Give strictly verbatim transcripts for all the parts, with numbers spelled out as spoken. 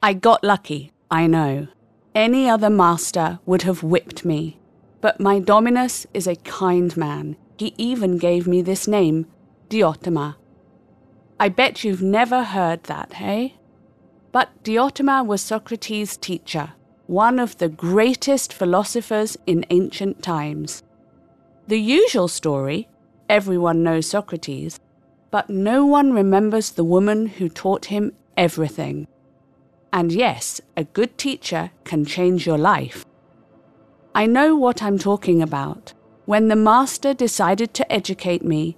I got lucky, I know. Any other master would have whipped me. But my Dominus is a kind man. He even gave me this name, Diotima. I bet you've never heard that, hey? But Diotima was Socrates' teacher, one of the greatest philosophers in ancient times. The usual story, everyone knows Socrates, but no one remembers the woman who taught him everything. And yes, a good teacher can change your life. I know what I'm talking about. When the master decided to educate me,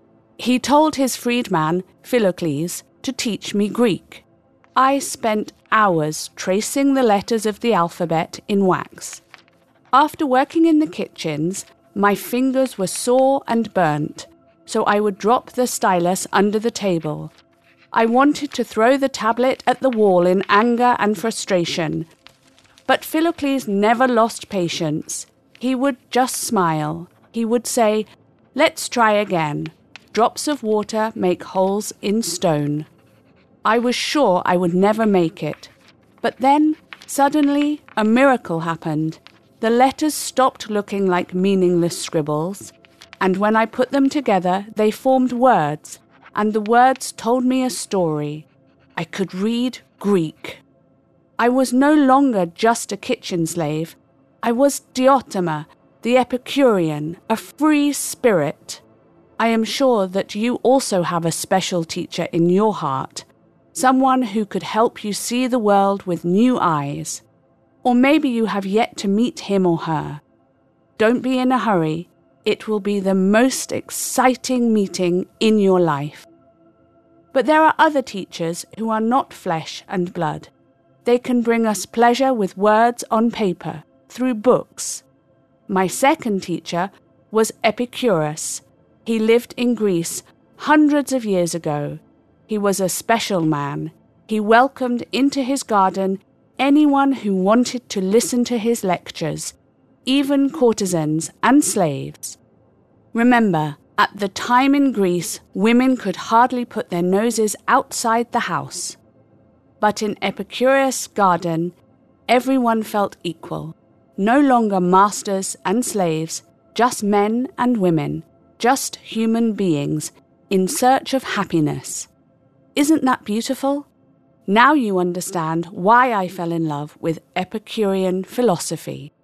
he told his freedman, Philocles, to teach me Greek. I spent hours tracing the letters of the alphabet in wax. After working in the kitchens, my fingers were sore and burnt, so I would drop the stylus under the table. I wanted to throw the tablet at the wall in anger and frustration. But Philocles never lost patience. He would just smile. He would say, "Let's try again. Drops of water make holes in stone." I was sure I would never make it. But then, suddenly, a miracle happened. The letters stopped looking like meaningless scribbles, and when I put them together, they formed words, and the words told me a story. I could read Greek. I was no longer just a kitchen slave. I was Diotima, the Epicurean, a free spirit. I am sure that you also have a special teacher in your heart, someone who could help you see the world with new eyes. Or maybe you have yet to meet him or her. Don't be in a hurry. It will be the most exciting meeting in your life. But there are other teachers who are not flesh and blood. They can bring us pleasure with words on paper, through books. My second teacher was Epicurus. He lived in Greece hundreds of years ago. He was a special man. He welcomed into his garden anyone who wanted to listen to his lectures, even courtesans and slaves. Remember, at the time in Greece, women could hardly put their noses outside the house. But in Epicurus' garden, everyone felt equal. No longer masters and slaves, just men and women, just human beings in search of happiness. Isn't that beautiful? Now you understand why I fell in love with Epicurean philosophy.